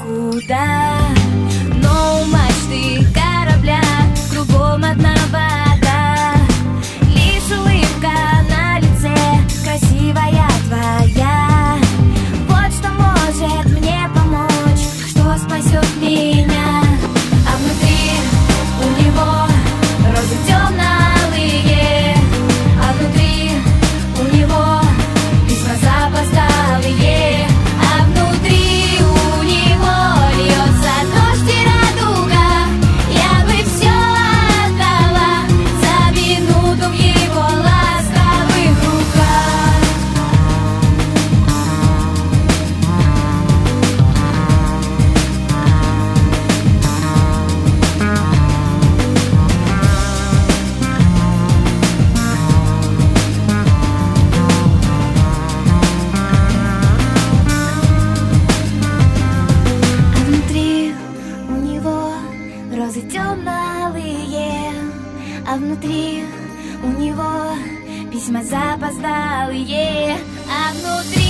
никуда. Но у мачты корабля кругом одна вода. Лишь улыбка на лице, красивая твоя. Вот что может мне помочь, что спасет меня. А внутри у него розы темно-алые, а внутри у него письма запоздалые, а внутри у него льется дождь и радуга. Я бы все отдала за минуту в его ласковых руках. А внутри у него розы темно-алые, а внутри у него письма запоздалые, а внутри